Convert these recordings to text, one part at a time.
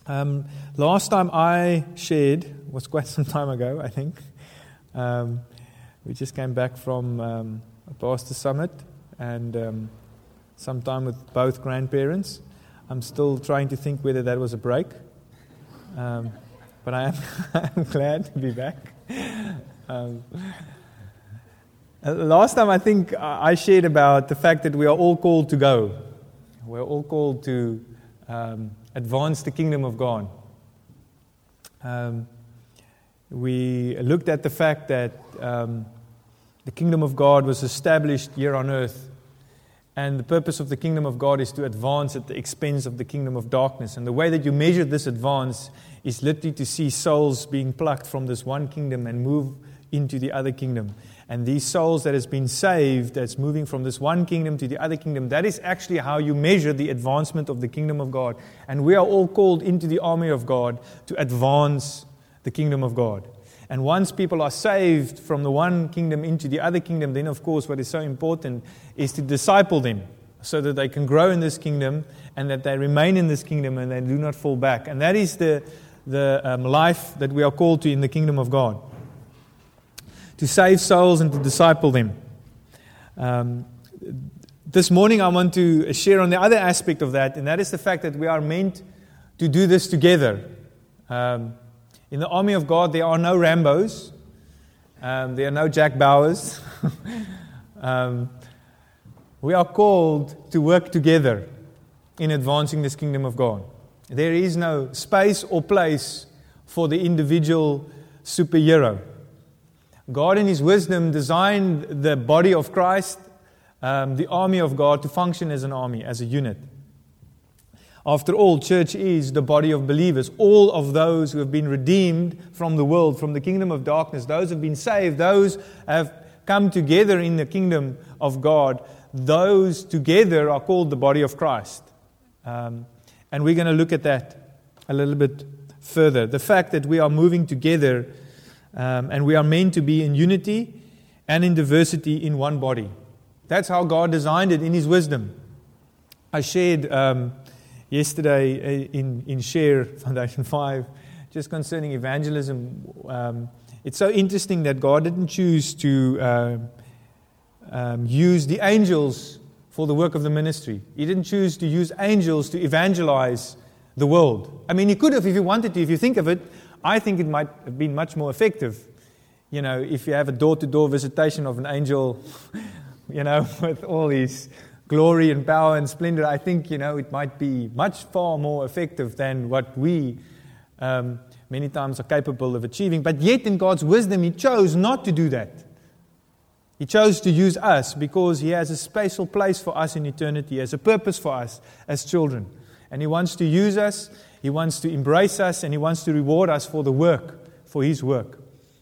Last time I shared was quite some time ago, I think. We just came back from a pastor summit and some time with both grandparents. I'm still trying to think whether that was a break, but I'm glad to be back. Last time I think I shared about the fact that we are all called to go. We're all called to advance the kingdom of God. We looked at the fact that the kingdom of God was established here on earth, and the purpose of the kingdom of God is to advance at the expense of the kingdom of darkness. And the way that you measure this advance is literally to see souls being plucked from this one kingdom and move into the other kingdom. And these souls that has been saved, that's moving from this one kingdom to the other kingdom, that is actually how you measure the advancement of the kingdom of God. And we are all called into the army of God to advance the kingdom of God. And once people are saved from the one kingdom into the other kingdom, then of course what is so important is to disciple them so that they can grow in this kingdom and that they remain in this kingdom and they do not fall back. And that is the life that we are called to in the kingdom of God. To save souls and to disciple them. This morning I want to share on the other aspect of that, and that is the fact that we are meant to do this together. In the army of God, there are no Rambos. There are no Jack Bowers. We are called to work together in advancing this kingdom of God. There is no space or place for the individual superhero. God in His wisdom designed the body of Christ, the army of God, to function as an army, as a unit. After all, church is the body of believers. All of those who have been redeemed from the world, from the kingdom of darkness, those who have been saved, those have come together in the kingdom of God, those together are called the body of Christ. And we're going to look at that a little bit further. The fact that we are moving together and we are meant to be in unity and in diversity in one body. That's how God designed it in His wisdom. I shared yesterday in Share Foundation 5 just concerning evangelism. It's so interesting that God didn't choose to use the angels for the work of the ministry. He didn't choose to use angels to evangelize the world. I mean, He could have if He wanted to. If you think of it, I think it might have been much more effective. You know, if you have a door-to-door visitation of an angel, you know, with all his glory and power and splendor, I think, you know, it might be much far more effective than what we many times are capable of achieving. But yet in God's wisdom, He chose not to do that. He chose to use us because He has a special place for us in eternity, has a purpose for us as children. And He wants to use us, He wants to embrace us, and He wants to reward us for the work, for His work.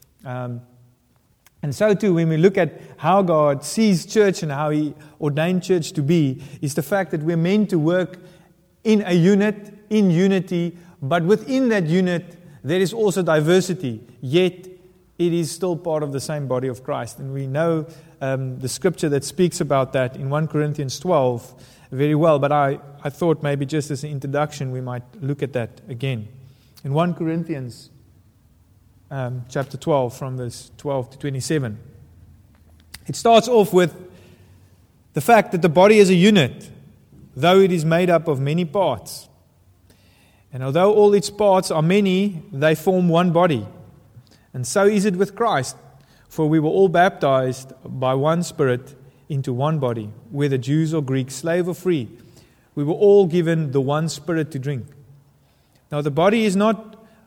And so too, when we look at how God sees church and how He ordained church to be, is the fact that we're meant to work in a unit, in unity, but within that unit, there is also diversity, yet it is still part of the same body of Christ. And we know the scripture that speaks about that in 1 Corinthians 12 very well, but I thought maybe just as an introduction, we might look at that again. In 1 Corinthians chapter 12, from verse 12 to 27. It starts off with the fact that the body is a unit, though it is made up of many parts. And although all its parts are many, they form one body. And so is it with Christ, for we were all baptized by one Spirit into one body, whether Jews or Greeks, slave or free. We were all given the one Spirit to drink. Now the body is not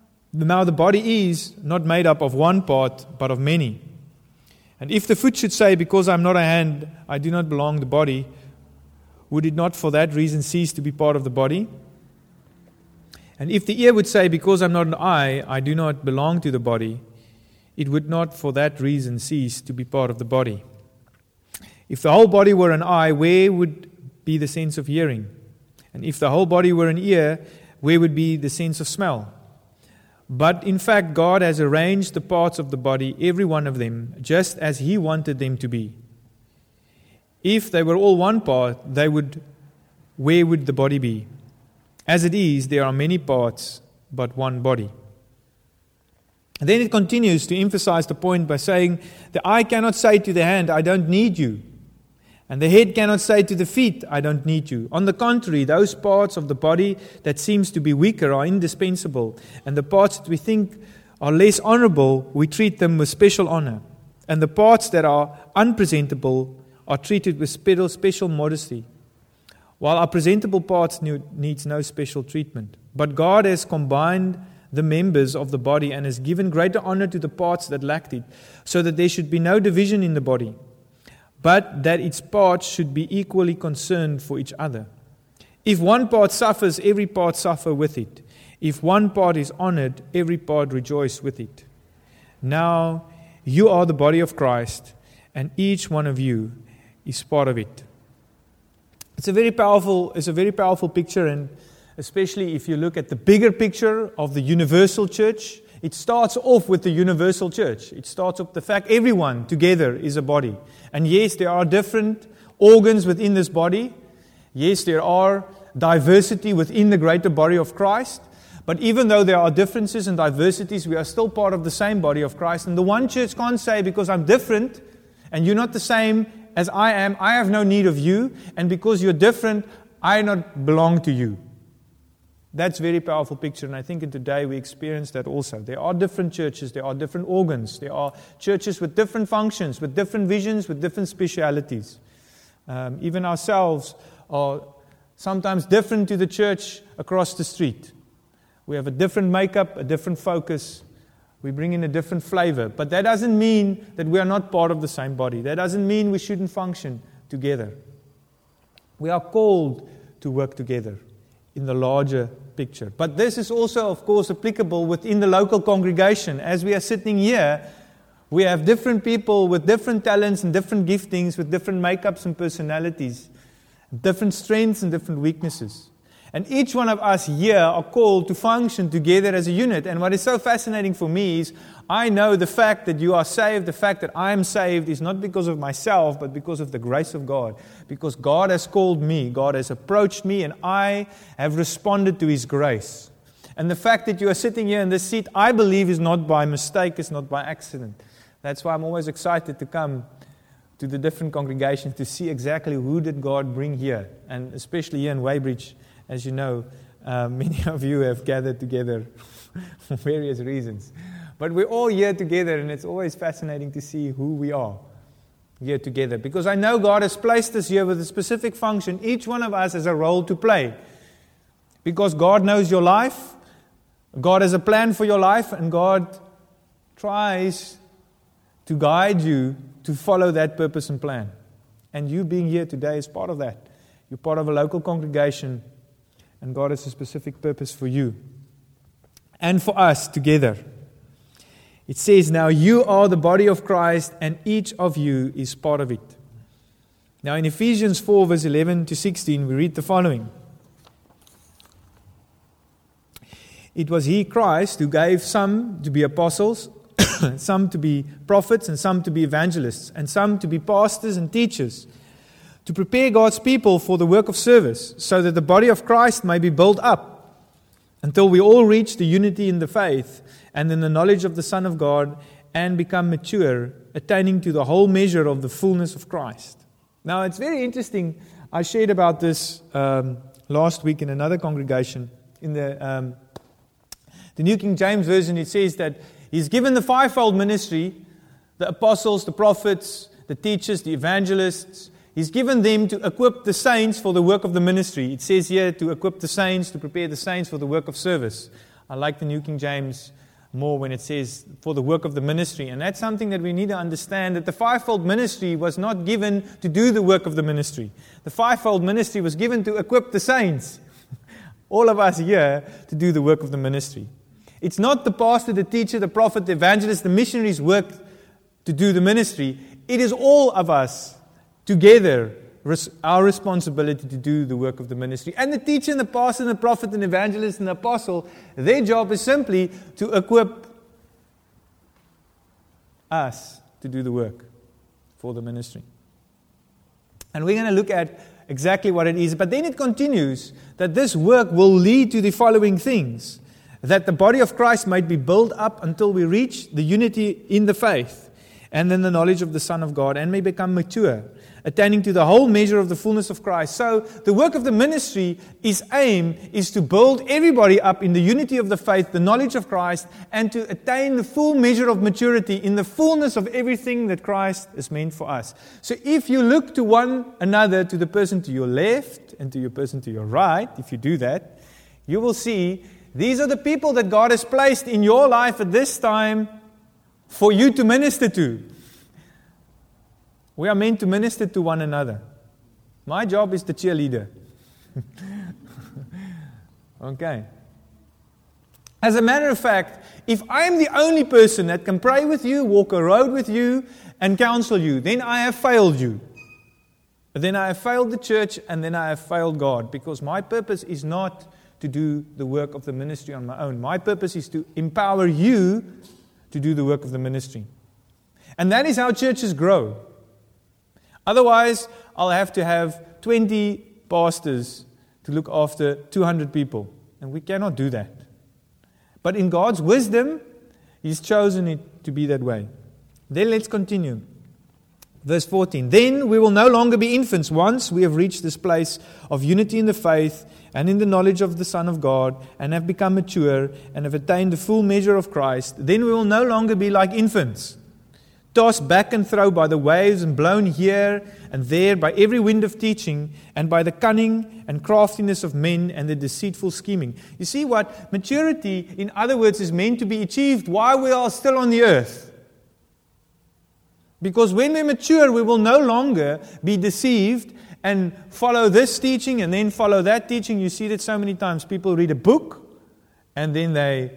made up of one part, but of many. And if the foot should say, because I am not a hand, I do not belong to the body, would it not for that reason cease to be part of the body? And if the ear would say, because I am not an eye, I do not belong to the body, it would not for that reason cease to be part of the body. If the whole body were an eye, where would be the sense of hearing? And if the whole body were an ear, where would be the sense of smell? But in fact, God has arranged the parts of the body, every one of them, just as He wanted them to be. If they were all one part, where would the body be? As it is, there are many parts, but one body. And then it continues to emphasize the point by saying, the eye cannot say to the hand, I don't need you. And the head cannot say to the feet, I don't need you. On the contrary, those parts of the body that seems to be weaker are indispensable. And the parts that we think are less honorable, we treat them with special honor. And the parts that are unpresentable are treated with special modesty. While our presentable parts needs no special treatment. But God has combined the members of the body and has given greater honor to the parts that lacked it, so that there should be no division in the body, but that its parts should be equally concerned for each other. If one part suffers, every part suffer with it. If one part is honored, every part rejoice with it. Now you are the body of Christ, and each one of you is part of it. It's a very powerful picture, and especially if you look at the bigger picture of the universal church, it starts off with the universal church. It starts off the fact everyone together is a body. And yes, there are different organs within this body. Yes, there are diversity within the greater body of Christ. But even though there are differences and diversities, we are still part of the same body of Christ. And the one church can't say, because I'm different and you're not the same as I am, I have no need of you. And because you're different, I not belong to you. That's a very powerful picture, and I think in today we experience that also. There are different churches, there are different organs, there are churches with different functions, with different visions, with different specialities. Even ourselves are sometimes different to the church across the street. We have a different makeup, a different focus. We bring in a different flavor. But that doesn't mean that we are not part of the same body. That doesn't mean we shouldn't function together. We are called to work together in the larger picture. But this is also, of course, applicable within the local congregation. As we are sitting here, we have different people with different talents and different giftings, with different makeups and personalities, different strengths and different weaknesses. And each one of us here are called to function together as a unit. And what is so fascinating for me is I know the fact that you are saved, the fact that I am saved is not because of myself, but because of the grace of God. Because God has called me, God has approached me, and I have responded to His grace. And the fact that you are sitting here in this seat, I believe, is not by mistake, it's not by accident. That's why I'm always excited to come to the different congregations to see exactly who did God bring here. And especially here in Weybridge, as you know, many of you have gathered together for various reasons. But we're all here together, and it's always fascinating to see who we are here together. Because I know God has placed us here with a specific function. Each one of us has a role to play. Because God knows your life, God has a plan for your life, and God tries to guide you to follow that purpose and plan. And you being here today is part of that. You're part of a local congregation, and God has a specific purpose for you and for us together. It says, now you are the body of Christ, and each of you is part of it. Now in Ephesians 4 verse 11 to 16, we read the following. It was He, Christ, who gave some to be apostles, some to be prophets, and some to be evangelists, and some to be pastors and teachers, to prepare God's people for the work of service, so that the body of Christ may be built up, until we all reach the unity in the faith and in the knowledge of the Son of God, and become mature, attaining to the whole measure of the fullness of Christ. Now, it's very interesting. I shared about this last week in another congregation. In the New King James Version, it says that He's given the fivefold ministry, the apostles, the prophets, the teachers, the evangelists. He's given them to equip the saints for the work of the ministry. It says here to equip the saints, to prepare the saints for the work of service. I like the New King James more when it says for the work of the ministry. And that's something that we need to understand, that the fivefold ministry was not given to do the work of the ministry. The fivefold ministry was given to equip the saints, all of us here, to do the work of the ministry. It's not the pastor, the teacher, the prophet, the evangelist, the missionary's work to do the ministry. It is all of us together, our responsibility to do the work of the ministry. And the teacher and the pastor and the prophet and the evangelist and the apostle, their job is simply to equip us to do the work for the ministry. And we're going to look at exactly what it is. But then it continues that this work will lead to the following things. that the body of Christ might be built up until we reach the unity in the faith and in the knowledge of the Son of God, and may become mature, attaining to the whole measure of the fullness of Christ. So the work of the ministry, its aim is to build everybody up in the unity of the faith, the knowledge of Christ, and to attain the full measure of maturity in the fullness of everything that Christ is meant for us. So if you look to one another, to the person to your left and to your person to your right, if you do that, you will see these are the people that God has placed in your life at this time for you to minister to. We are meant to minister to one another. My job is the cheerleader. Okay. As a matter of fact, if I am the only person that can pray with you, walk a road with you, and counsel you, then I have failed you. Then I have failed the church, and then I have failed God, because my purpose is not to do the work of the ministry on my own. My purpose is to empower you to do the work of the ministry. And that is how churches grow. Otherwise, I'll have to have 20 pastors to look after 200 people. And we cannot do that. But in God's wisdom, He's chosen it to be that way. Then let's continue. Verse 14. Then we will no longer be infants once we have reached this place of unity in the faith and in the knowledge of the Son of God, and have become mature and have attained the full measure of Christ. Then we will no longer be like infants, tossed back and fro by the waves and blown here and there by every wind of teaching and by the cunning and craftiness of men and the deceitful scheming. You see what? Maturity, in other words, is meant to be achieved while we are still on the earth. Because when we mature, we will no longer be deceived and follow this teaching and then follow that teaching. You see that so many times. People read a book and then they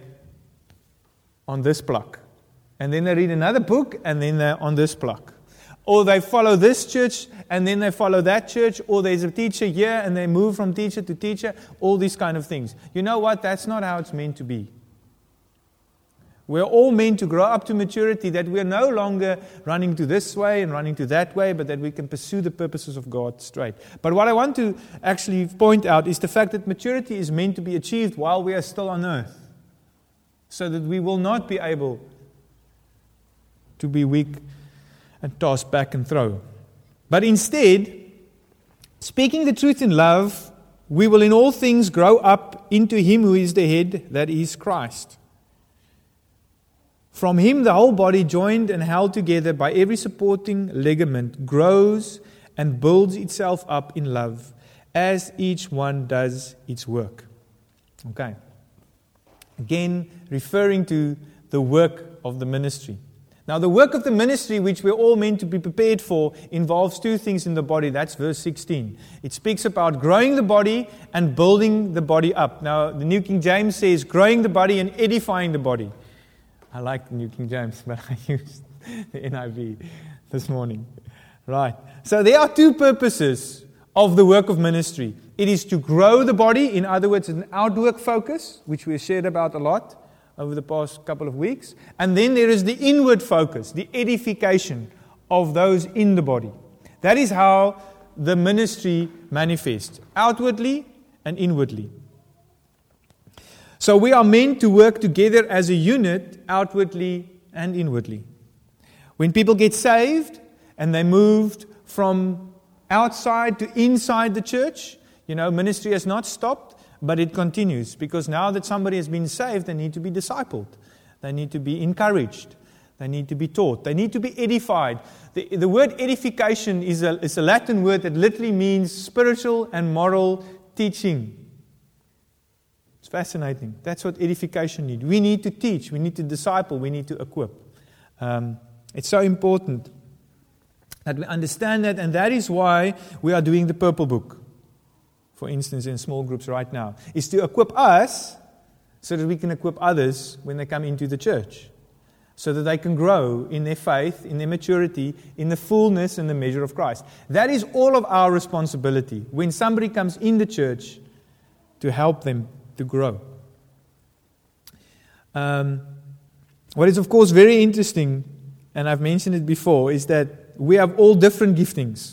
on this pluck. And then they read another book and then they're on this pluck. Or they follow this church and then they follow that church. Or there's a teacher here and they move from teacher to teacher. All these kind of things. You know what? That's not how it's meant to be. We're all meant to grow up to maturity, that we're no longer running to this way and running to that way, but that we can pursue the purposes of God straight. But what I want to actually point out is the fact that maturity is meant to be achieved while we are still on earth, so that we will not be able to be weak and tossed back and throw. But instead, speaking the truth in love, we will in all things grow up into Him who is the head, that is Christ. From Him the whole body, joined and held together by every supporting ligament, grows and builds itself up in love, as each one does its work. Okay. Again, referring to the work of the ministry. Now, the work of the ministry, which we're all meant to be prepared for, involves two things in the body. That's verse 16. It speaks about growing the body and building the body up. Now, the New King James says growing the body and edifying the body. I like the New King James, but I used the NIV this morning. Right. So there are two purposes of the work of ministry. It is to grow the body, in other words, an outwork focus, which we shared about a lot over the past couple of weeks. And then there is the inward focus, the edification of those in the body. That is how the ministry manifests, outwardly and inwardly. So we are meant to work together as a unit, outwardly and inwardly. When people get saved and they moved from outside to inside the church, ministry has not stopped, but it continues. Because now that somebody has been saved, they need to be discipled. They need to be encouraged. They need to be taught. They need to be edified. The word edification is a Latin word that literally means spiritual and moral teaching. It's fascinating. That's what edification needs. We need to teach. We need to disciple. We need to equip. It's so important that we understand that, and that is why we are doing the Purple Book, for instance, in small groups right now, is to equip us so that we can equip others when they come into the church, so that they can grow in their faith, in their maturity, in the fullness and the measure of Christ. That is all of our responsibility when somebody comes in the church, to help them to grow. What is, of course, very interesting, and I've mentioned it before, is that we have all different giftings.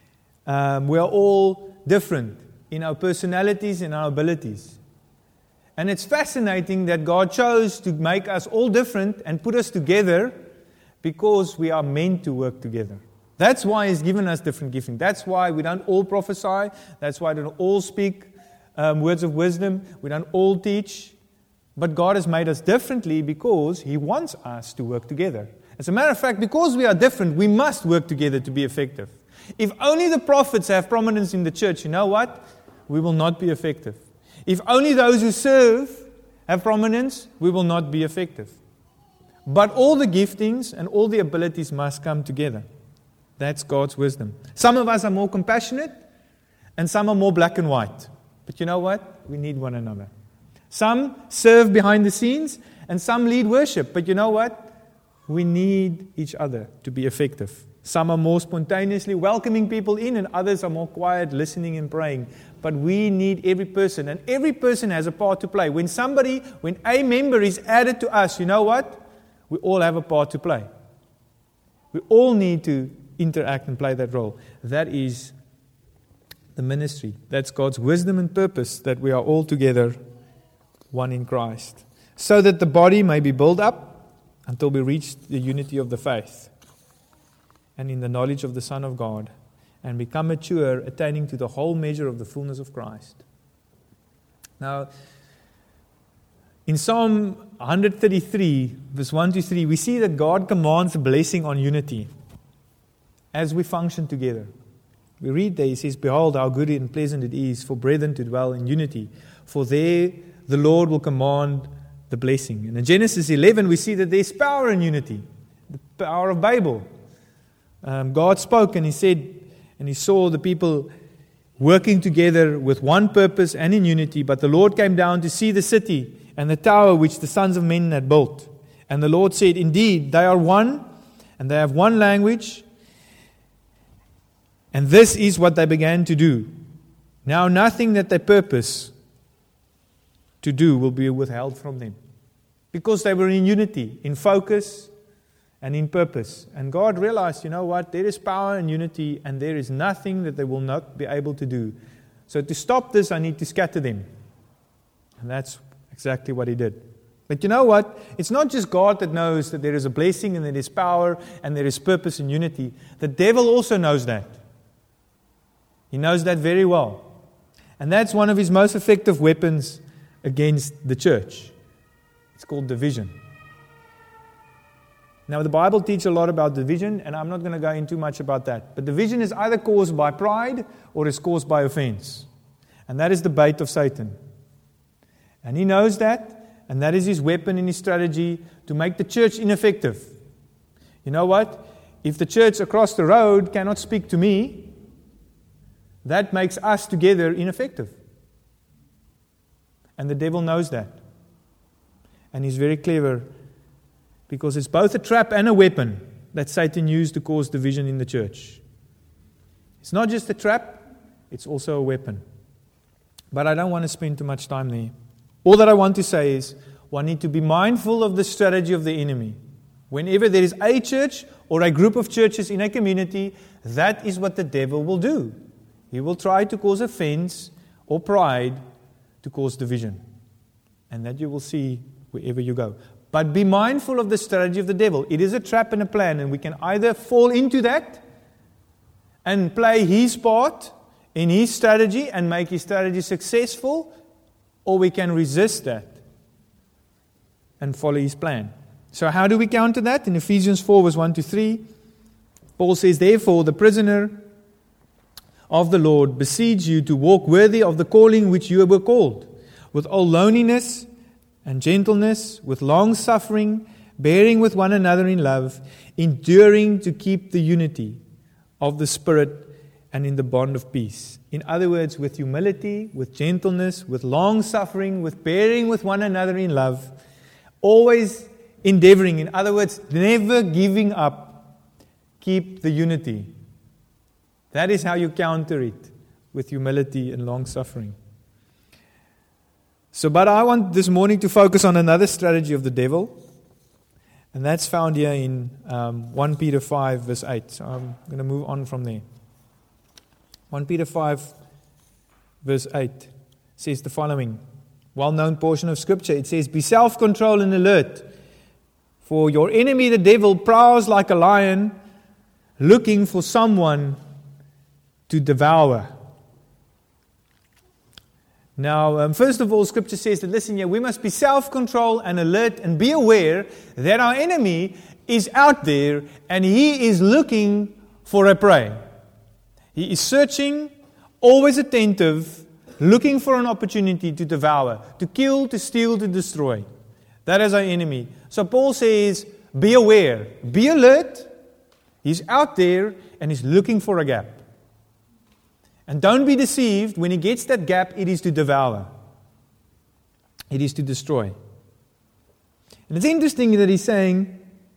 We are all different in our personalities and our abilities. And it's fascinating that God chose to make us all different and put us together because we are meant to work together. That's why He's given us different gifting. That's why we don't all prophesy. That's why we don't all speak words of wisdom. We don't all teach. But God has made us differently because He wants us to work together. As a matter of fact, because we are different, we must work together to be effective. If only the prophets have prominence in the church, you know what? We will not be effective. If only those who serve have prominence, we will not be effective. But all the giftings and all the abilities must come together. That's God's wisdom. Some of us are more compassionate and some are more black and white. But you know what? We need one another. Some serve behind the scenes and some lead worship. But you know what? We need each other to be effective. Some are more spontaneously welcoming people in and others are more quiet, listening and praying. But we need every person, and every person has a part to play. When a member is added to us, you know what? We all have a part to play. We all need to interact and play that role. That is the ministry. That's God's wisdom and purpose, that we are all together, one in Christ. So that the body may be built up until we reach the unity of the faith and in the knowledge of the Son of God, and become mature, attaining to the whole measure of the fullness of Christ. Now, in Psalm 133, verse 1-3, we see that God commands a blessing on unity as we function together. We read there, He says, "Behold, how good and pleasant it is for brethren to dwell in unity, for there the Lord will command the blessing." And in Genesis 11, we see that there's power in unity, the power of Babel. God spoke and He said, and He saw the people working together with one purpose and in unity. But the Lord came down to see the city and the tower which the sons of men had built. And the Lord said, "Indeed, they are one, and they have one language. And this is what they began to do. Now nothing that they purpose to do will be withheld from them." Because they were in unity, in focus, and in purpose. And God realized, you know what, there is power in unity and there is nothing that they will not be able to do. So to stop this, I need to scatter them. And that's exactly what He did. But you know what? It's not just God that knows that there is a blessing and there is power and there is purpose in unity. The devil also knows that. He knows that very well. And that's one of his most effective weapons against the church. It's called division. Now, the Bible teaches a lot about division, and I'm not going to go into much about that. But division is either caused by pride or is caused by offense. And that is the bait of Satan. And he knows that, and that is his weapon and his strategy to make the church ineffective. You know what? If the church across the road cannot speak to me, that makes us together ineffective. And the devil knows that. And he's very clever, because it's both a trap and a weapon that Satan used to cause division in the church. It's not just a trap, it's also a weapon. But I don't want to spend too much time there. All that I want to say is, one need to be mindful of the strategy of the enemy. Whenever there is a church or a group of churches in a community, that is what the devil will do. He will try to cause offense or pride to cause division. And that you will see wherever you go. But be mindful of the strategy of the devil. It is a trap and a plan, and we can either fall into that and play his part in his strategy and make his strategy successful, or we can resist that and follow his plan. So how do we counter that? In Ephesians 4, verse 1-3, Paul says, "Therefore, the prisoner of the Lord, beseech you to walk worthy of the calling which you were called, with all lowliness and gentleness, with long suffering, bearing with one another in love, enduring to keep the unity of the Spirit and in the bond of peace." In other words, with humility, with gentleness, with long suffering, with bearing with one another in love, always endeavoring. In other words, never giving up. Keep the unity. That is how you counter it, with humility and long suffering. But I want this morning to focus on another strategy of the devil, and that's found here in 1 Peter 5, verse 8. So I'm going to move on from there. 1 Peter 5, verse 8 says the following: well-known portion of Scripture. It says, "Be self-controlled and alert, for your enemy, the devil, prowls like a lion, looking for someone to devour." Now, first of all, Scripture says that, listen here, we must be self-controlled and alert and be aware that our enemy is out there and he is looking for a prey. He is searching, always attentive, looking for an opportunity to devour, to kill, to steal, to destroy. That is our enemy. So Paul says, be aware, be alert. He's out there and he's looking for a gap. And don't be deceived, when he gets that gap, it is to devour. It is to destroy. And it's interesting that he's saying,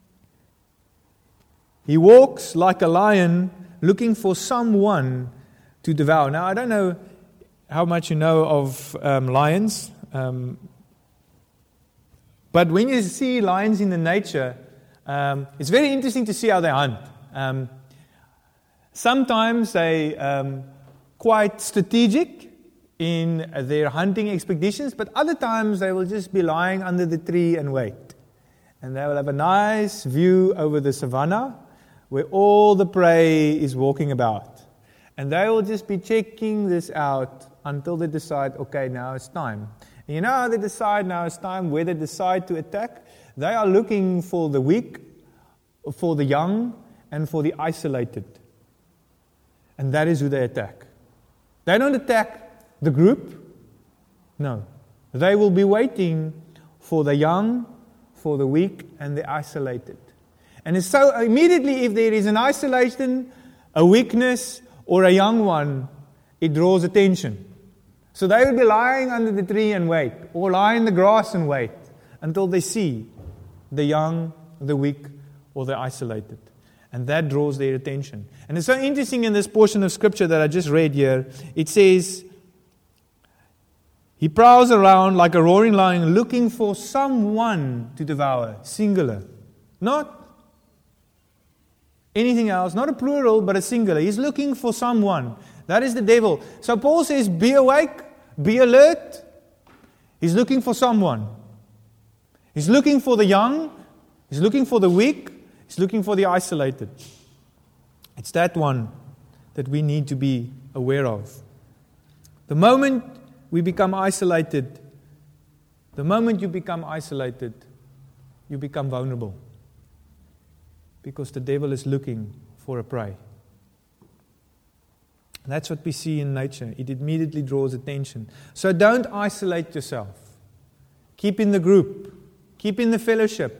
he walks like a lion looking for someone to devour. Now, I don't know how much you know of lions, but when you see lions in the nature, it's very interesting to see how they hunt. Sometimes they quite strategic in their hunting expeditions, but other times they will just be lying under the tree and wait. And they will have a nice view over the savannah where all the prey is walking about. And they will just be checking this out until they decide, okay, now it's time. And you know how they decide now it's time, where they decide to attack? They are looking for the weak, for the young, and for the isolated. And that is who they attack. They don't attack the group. No. They will be waiting for the young, for the weak, and the isolated. And so immediately if there is an isolation, a weakness, or a young one, it draws attention. So they will be lying under the tree and wait, or lie in the grass and wait, until they see the young, the weak, or the isolated. And that draws their attention. And it's so interesting in this portion of Scripture that I just read here. It says, he prowls around like a roaring lion looking for someone to devour. Singular. Not anything else. Not a plural, but a singular. He's looking for someone. That is the devil. So Paul says, be awake, be alert. He's looking for someone. He's looking for the young. He's looking for the weak. He's looking for the isolated. It's that one that we need to be aware of. The moment we become isolated, you become vulnerable. Because the devil is looking for a prey. And that's what we see in nature. It immediately draws attention. So don't isolate yourself. Keep in the group. Keep in the fellowship.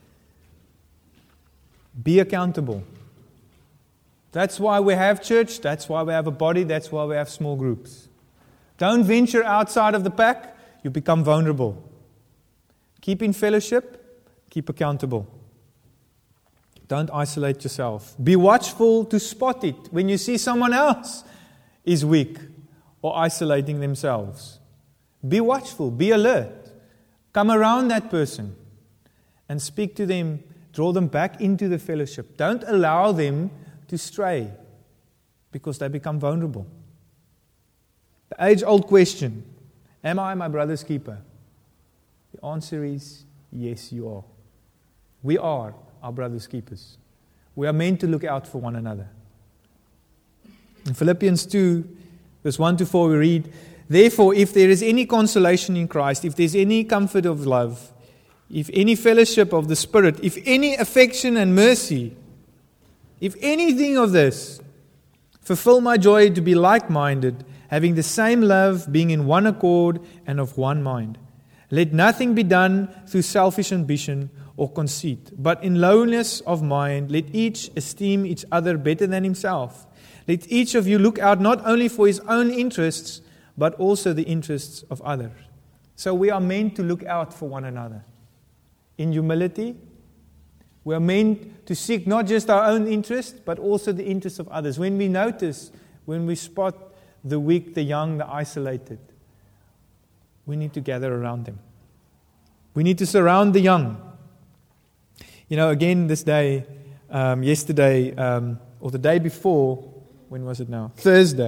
Be accountable. That's why we have church. That's why we have a body. That's why we have small groups. Don't venture outside of the pack. You become vulnerable. Keep in fellowship. Keep accountable. Don't isolate yourself. Be watchful to spot it when you see someone else is weak or isolating themselves. Be watchful. Be alert. Come around that person and speak to them. Draw them back into the fellowship. Don't allow them to stray because they become vulnerable. The age-old question, am I my brother's keeper? The answer is yes, you are. We are our brother's keepers. We are meant to look out for one another. In Philippians 2, verse 1 to 4, we read, therefore, if there is any consolation in Christ, if there's any comfort of love, if any fellowship of the Spirit, if any affection and mercy, if anything of this, fulfill my joy to be like-minded, having the same love, being in one accord and of one mind. Let nothing be done through selfish ambition or conceit, but in lowliness of mind, let each esteem each other better than himself. Let each of you look out not only for his own interests, but also the interests of others. So we are meant to look out for one another. In humility, we are meant to seek not just our own interest, but also the interests of others. When we notice, when we spot the weak, the young, the isolated, we need to gather around them. We need to surround the young. You know, again this day, yesterday, or the day before, when was it now? Thursday.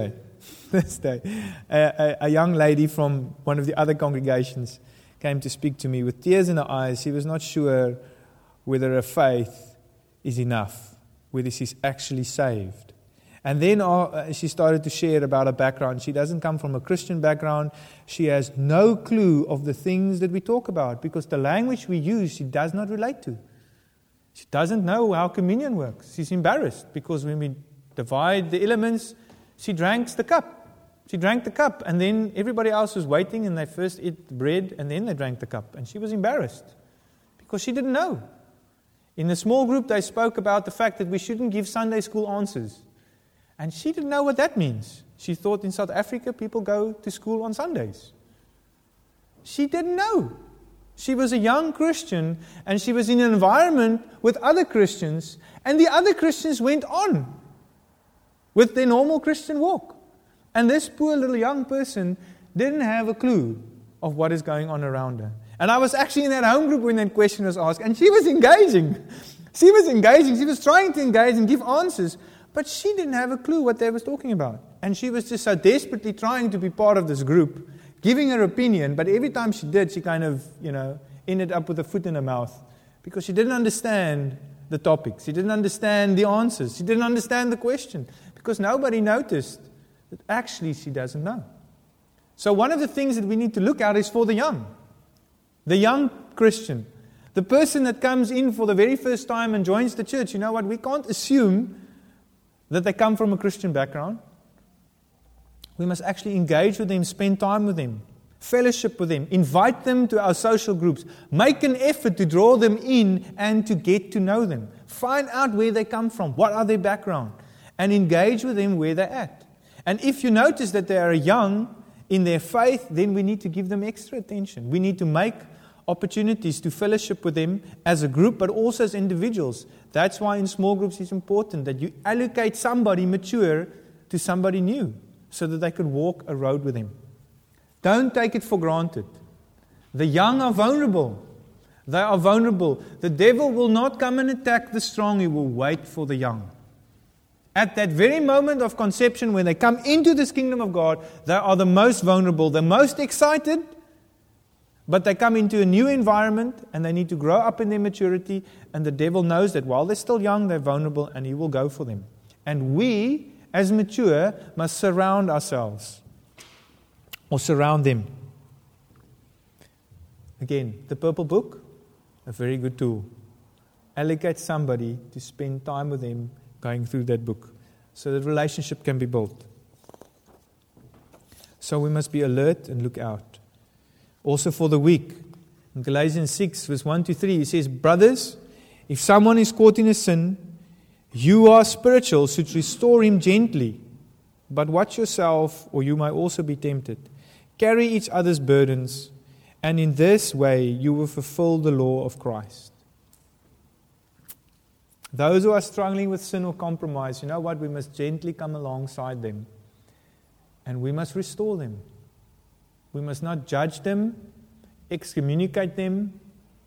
this day, a young lady from one of the other congregations came to speak to me with tears in her eyes. She was not sure whether her faith is enough, whether she's actually saved. And then she started to share about her background. She doesn't come from a Christian background. She has no clue of the things that we talk about because the language we use she does not relate to. She doesn't know how communion works. She's embarrassed because when we divide the elements, she drank the cup. She drank the cup, and then everybody else was waiting, and they first ate bread, and then they drank the cup. And she was embarrassed because she didn't know. In the small group, they spoke about the fact that we shouldn't give Sunday school answers. And she didn't know what that means. She thought in South Africa, people go to school on Sundays. She didn't know. She was a young Christian, and she was in an environment with other Christians, and the other Christians went on with their normal Christian walk. And this poor little young person didn't have a clue of what is going on around her. And I was actually in that home group when that question was asked, and she was engaging. She was engaging. She was trying to engage and give answers, but she didn't have a clue what they was talking about. And she was just so desperately trying to be part of this group, giving her opinion, but every time she did, she kind of, ended up with a foot in her mouth because she didn't understand the topics. She didn't understand the answers. She didn't understand the question because nobody noticed that actually she doesn't know. So one of the things that we need to look at is for the young Christian, the person that comes in for the very first time and joins the church. You know what? We can't assume that they come from a Christian background. We must actually engage with them, spend time with them, fellowship with them, invite them to our social groups, make an effort to draw them in and to get to know them. Find out where they come from, what are their background, and engage with them where they're at. And if you notice that they are young in their faith, then we need to give them extra attention. We need to make opportunities to fellowship with them as a group, but also as individuals. That's why in small groups it's important that you allocate somebody mature to somebody new so that they can walk a road with him. Don't take it for granted. The young are vulnerable. They are vulnerable. The devil will not come and attack the strong. He will wait for the young. At that very moment of conception, when they come into this kingdom of God, they are the most vulnerable, the most excited, but they come into a new environment and they need to grow up in their maturity, and the devil knows that while they're still young, they're vulnerable, and he will go for them. And we, as mature, must surround ourselves or surround them. Again, the Purple Book, a very good tool. Allocate somebody to spend time with them going through that book so that relationship can be built. So we must be alert and look out. Also for the weak, in Galatians 6, verse 1-3, he says, "Brothers, if someone is caught in a sin, you are spiritual, should restore him gently. But watch yourself, or you might also be tempted. Carry each other's burdens, and in this way you will fulfill the law of Christ." Those who are struggling with sin or compromise, you know what? We must gently come alongside them. And we must restore them. We must not judge them, excommunicate them,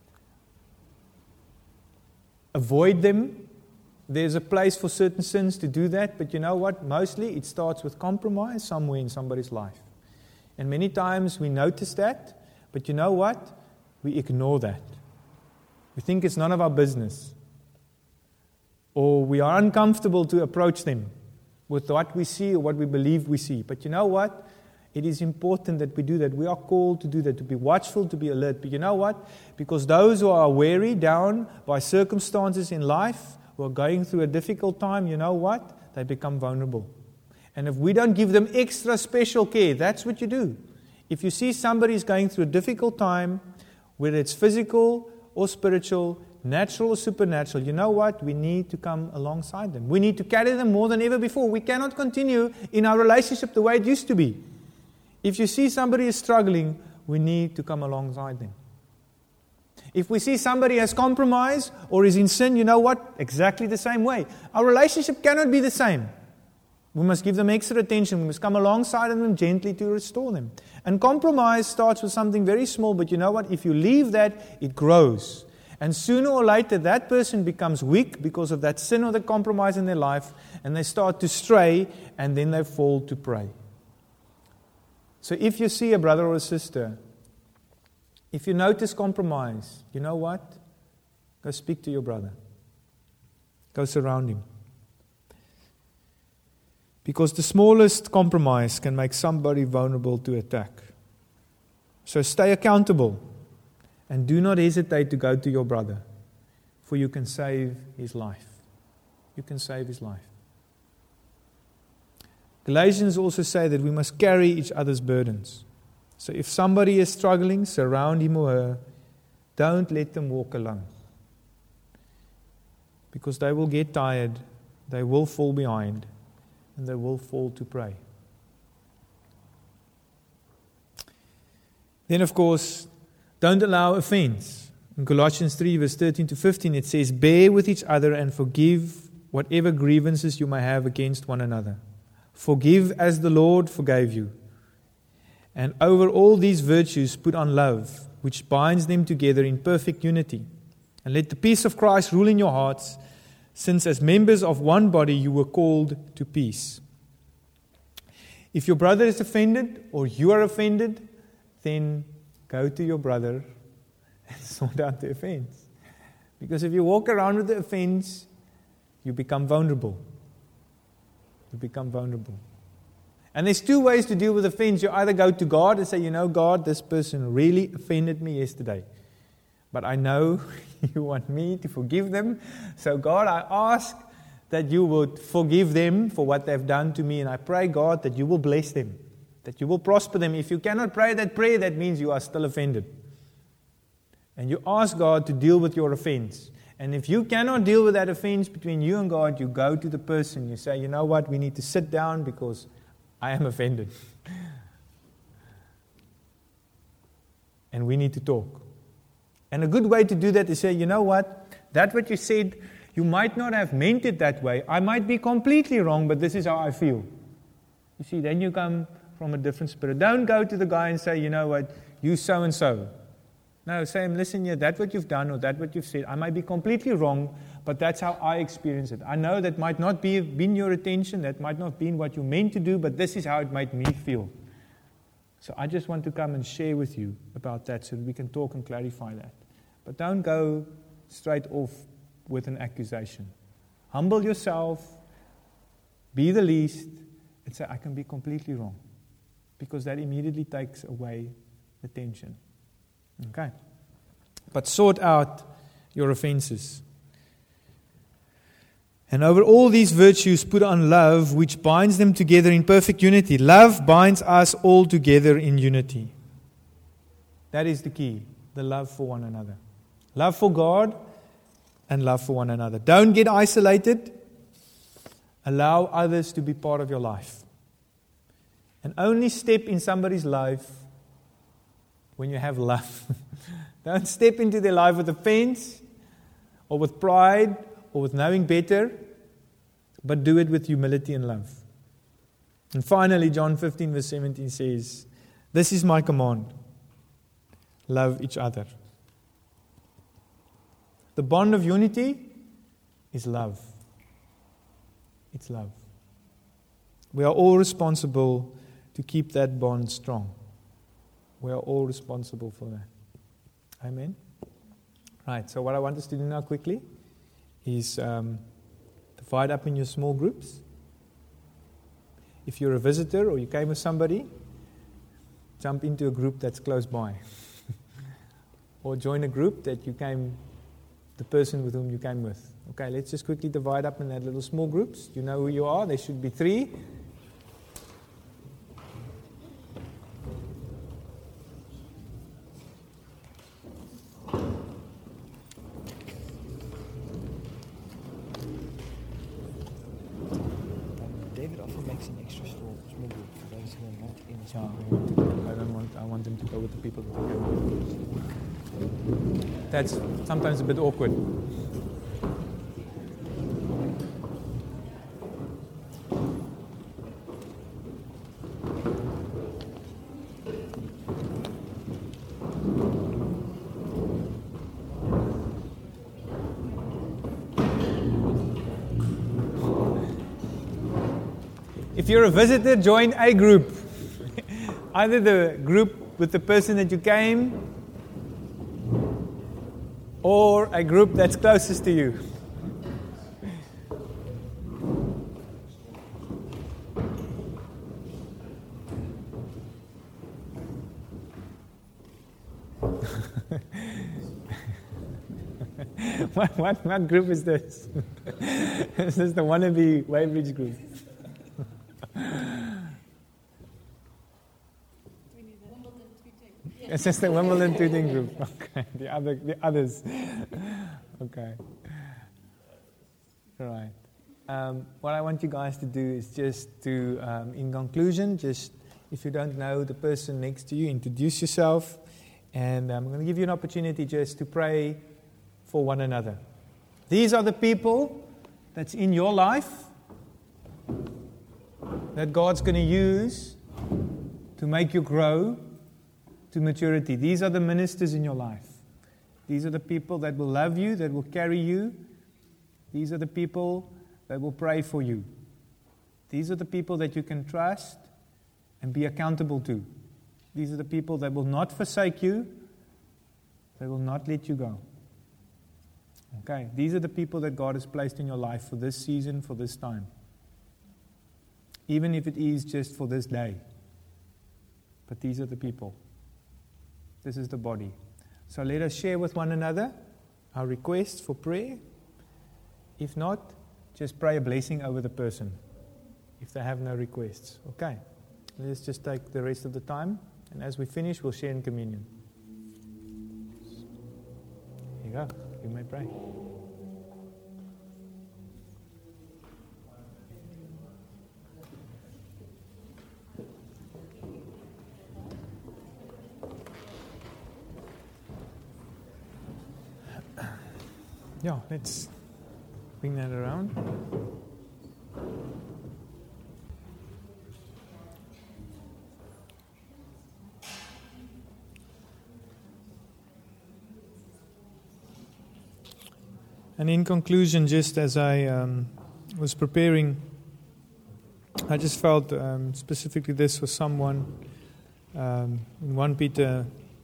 avoid them. There's a place for certain sins to do that, but you know what? Mostly it starts with compromise somewhere in somebody's life. And many times we notice that, but you know what? We ignore that. We think it's none of our business. Or we are uncomfortable to approach them with what we see or what we believe we see. But you know what? It is important that we do that. We are called to do that, to be watchful, to be alert. But you know what? Because those who are weary down by circumstances in life, who are going through a difficult time, you know what? They become vulnerable. And if we don't give them extra special care, that's what you do. If you see somebody is going through a difficult time, whether it's physical or spiritual, natural or supernatural, you know what? We need to come alongside them. We need to carry them more than ever before. We cannot continue in our relationship the way it used to be. If you see somebody is struggling, we need to come alongside them. If we see somebody has compromised or is in sin, you know what? Exactly the same way. Our relationship cannot be the same. We must give them extra attention. We must come alongside of them gently to restore them. And compromise starts with something very small, but you know what? If you leave that, it grows. And sooner or later, that person becomes weak because of that sin or the compromise in their life, and they start to stray, and then they fall to prey. So if you see a brother or a sister, if you notice compromise, you know what? Go speak to your brother. Go surround him. Because the smallest compromise can make somebody vulnerable to attack. So stay accountable and do not hesitate to go to your brother, for you can save his life. You can save his life. Galatians also say that we must carry each other's burdens. So if somebody is struggling, surround him or her. Don't let them walk alone. Because they will get tired, they will fall behind, and they will fall to pray. Then, of course, don't allow offense. In Colossians 3, verse 13 to 15, it says, bear with each other and forgive whatever grievances you may have against one another. Forgive as the Lord forgave you. And over all these virtues put on love, which binds them together in perfect unity. And let the peace of Christ rule in your hearts, since as members of one body you were called to peace. If your brother is offended or you are offended, then go to your brother and sort out the offense. Because if you walk around with the offense, you become vulnerable. You become vulnerable. And there's two ways to deal with offense. You either go to God and say, you know, God, this person really offended me yesterday. But I know you want me to forgive them. So God, I ask that you would forgive them for what they've done to me. And I pray, God, that you will bless them, that you will prosper them. If you cannot pray that prayer, that means you are still offended. And you ask God to deal with your offense. And if you cannot deal with that offense between you and God, you go to the person. You say, you know what, we need to sit down because I am offended. And we need to talk. And a good way to do that is say, you know what, that what you said, you might not have meant it that way. I might be completely wrong, but this is how I feel. You see, then you come from a different spirit. Don't go to the guy and say, you know what, you so-and-so. No, say him, listen here, that what you've done or that what you've said, I might be completely wrong, but that's how I experience it. I know that might not be been your intention, that might not have been what you meant to do, but this is how it made me feel. So I just want to come and share with you about that so that we can talk and clarify that. But don't go straight off with an accusation. Humble yourself, be the least, and say, I can be completely wrong. Because that immediately takes away the tension. Okay. But sort out your offenses. And over all these virtues put on love, which binds them together in perfect unity. Love binds us all together in unity. That is the key, the love for one another. Love for God and love for one another. Don't get isolated. Allow others to be part of your life. And only step in somebody's life when you have love. Don't step into their life with offense or with pride or with knowing better, but do it with humility and love. And finally, John 15 verse 17 says, this is my command. Love each other. The bond of unity is love. It's love. We are all responsible to keep that bond strong. We are all responsible for that. Amen? Right, so what I want us to do now quickly is divide up in your small groups. If you're a visitor or you came with somebody, jump into a group that's close by. Or join a group that you came, the person with whom you came with. Okay, let's just quickly divide up in that little small groups. You know who you are. There should be 3. David often makes an extra small group for those who are not in a small Yeah, group. I want them to go with the people that they go with. That's sometimes a bit awkward. If you're a visitor, join a group. Either the group with the person that you came, or a group that's closest to you. What group is this? Is this the wannabe Weybridge group? It's just the Wimbledon Tooting group. Okay, the others. Okay. Right. What I want you guys to do is just to, in conclusion, just if you don't know the person next to you, introduce yourself, and I'm going to give you an opportunity just to pray for one another. These are the people that's in your life that God's going to use to make you grow to maturity. These are the ministers in your life. These are the people that will love you, that will carry you. These are the people that will pray for you. These are the people that you can trust and be accountable to. These are the people that will not forsake you. They will not let you go. Okay, these are the people that God has placed in your life for this season, for this time. Even if it is just for this day. But these are the people. This is the body. So let us share with one another our requests for prayer. If not, just pray a blessing over the person if they have no requests. Okay, let's just take the rest of the time. And as we finish, we'll share in communion. Here you go. You may pray. Yeah, let's bring that around. And in conclusion, just as I was preparing, I just felt specifically this was someone in 1 Peter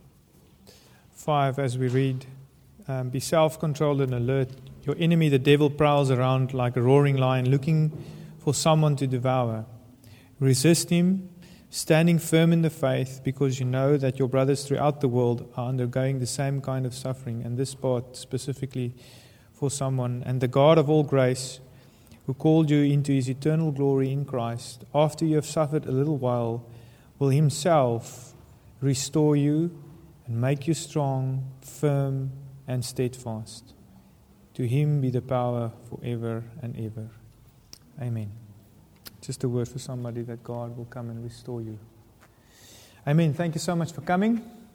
5 as we read, be self-controlled and alert. Your enemy, the devil, prowls around like a roaring lion looking for someone to devour. Resist him, standing firm in the faith, because you know that your brothers throughout the world are undergoing the same kind of suffering. And this part specifically for someone. And the God of all grace, who called you into his eternal glory in Christ, after you have suffered a little while, will himself restore you and make you strong, firm, and steadfast. To him be the power forever and ever. Amen. Just a word for somebody that God will come and restore you. Amen. Thank you so much for coming.